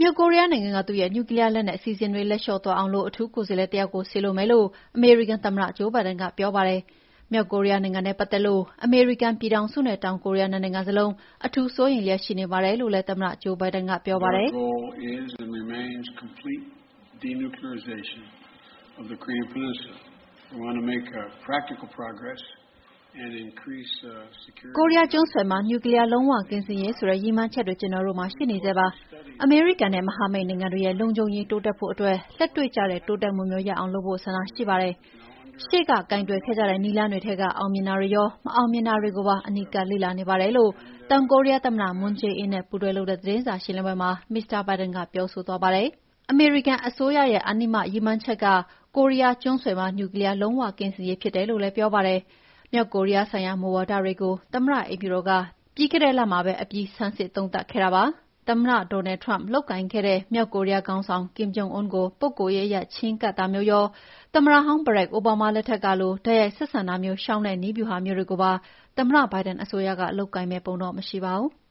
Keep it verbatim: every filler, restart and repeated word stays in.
မြောက်ကိုရီးယားနိုင်ငံကသူ့ရဲ့နျူကလီးယားလက်နက်အစီအစဉ်တွေလက်လျှော့သွားအောင်လို့အထူးကိုယ်စားလှယ်တယောက်ကိုစေလွှတ်မယ်လို့အမေရိကန်သမ္မတဂျိုးဘိုင်ဒန်ကပြောပါတယ်။မြောက်ကိုရီးယားနိုင်ငံနဲ့ပတ်သက်လို့အမေရိကန်ပြည်ထောင်စုနဲ့တောင်ကိုရီးယားနှစ်နိုင်ငံစလုံးအထူးစိုးရိမ်လျက်ရှိနေပါတယ်လို့လည်းသမ္မတဂျိုးဘိုင်ဒန်ကပြောပါတယ်။ of the Korean Peninsula. We want to make uh, practical progress and increase uh, security. ကိုရီးယားကျွန်းဆွယ်မှာနျူကလီးယားလုံးဝကင်းစင်ရေးဆိုတဲ့ရည်မှန်းချက်တွေကျွန်တော်တို့မှာရှိနေသေးပါ။အမေရိကန်နဲ့မဟာမိတ်နိုင်ငံတွေရဲ့လုံခြုံရေးတိုးတက်ဖို့အတွက်လက်တွေ့ကျတဲ့တိုးတက်မှုမျိုးရအောင်လုပ်ဖို့ဆန္ဒရှိပါတယ်။ရှေ့ကကင်တွယ်ခဲ့ကြတဲ့နည်းလမ်းတွေထဲကအောင်မြင်တာတွေရောမအောင်မြင်တာတွေကိုပါအနီးကပ်လေ့လာနေပါတယ်လို့တောင်ကိုရီးယားသမ္မတမွန်းဂျေးအင်းနဲ့ပူးတွဲလုပ်တဲ့သတင်းစာရှင်းလင်းပွဲမှာမစ္စတာဘိုင်ဒန်ကပြောဆိုသွားပါတယ်။အမေရိကန်အစိုးရရဲ့အနိမရည်မှန်းချက်ကကိုရီးယားကျွန်းဆွယ်မှာနျူကလီးယားလုံးဝကင်းစင်ရေးဖြစ်တယ်လို့လည်းပြောပါတယ်။မြောက်ကိုရီးယားဆိုင်ရာမူဝါဒတွေကိုသမ္မတအိမ်ဖြူတော်ကပြီးခဲ့တဲ့လမှာပဲအပြီးဆန်းစစ်သုံးသပ်ခဲ့တာပါ။သမ္မတဒေါ်နယ်ထရန့်လုပ်ကိုင်ခဲ့တဲ့မြောက်ကိုရီးယားခေါင်းဆောင်ကင်ဂျုံအွန်းကိုပုဂ္ဂိုလ်ရေးအရချဉ်းကပ်တာမျိုးရောသမ္မတဟောင်းဘရက်အိုဘားမားလက်ထက်ကလိုတိုက်ရိုက်ဆက်ဆံတာမျိုးရှောင်တဲ့နည်းဗျူဟာမျိုးတွေကိုပါသမ္မတဘိုင်ဒန်အစိုးရကလုပ်ကိုင်မယ့်ပုံတော့မရှိပါဘူး။